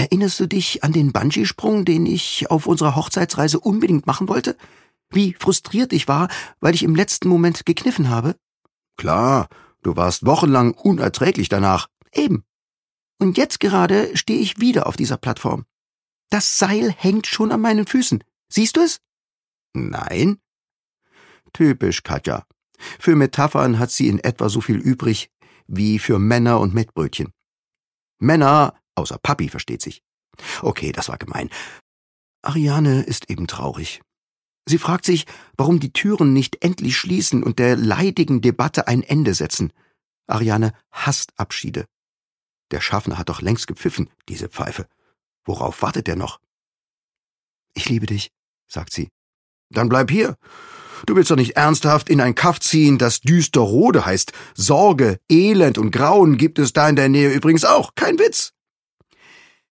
Erinnerst du dich an den Bungee-Sprung, den ich auf unserer Hochzeitsreise unbedingt machen wollte? Wie frustriert ich war, weil ich im letzten Moment gekniffen habe? Klar, du warst wochenlang unerträglich danach. Eben. Und jetzt gerade stehe ich wieder auf dieser Plattform. Das Seil hängt schon an meinen Füßen. Siehst du es? Nein? Typisch Katja. Für Metaphern hat sie in etwa so viel übrig wie für Männer und Mettbrötchen. Männer, außer Papi, versteht sich. Okay, das war gemein. Ariane ist eben traurig. Sie fragt sich, warum die Türen nicht endlich schließen und der leidigen Debatte ein Ende setzen. Ariane hasst Abschiede. Der Schaffner hat doch längst gepfiffen, diese Pfeife. Worauf wartet er noch? Ich liebe dich, sagt sie. Dann bleib hier. Du willst doch nicht ernsthaft in ein Kaff ziehen, das Düsterrode heißt. Sorge, Elend und Grauen gibt es da in der Nähe übrigens auch. Kein Witz.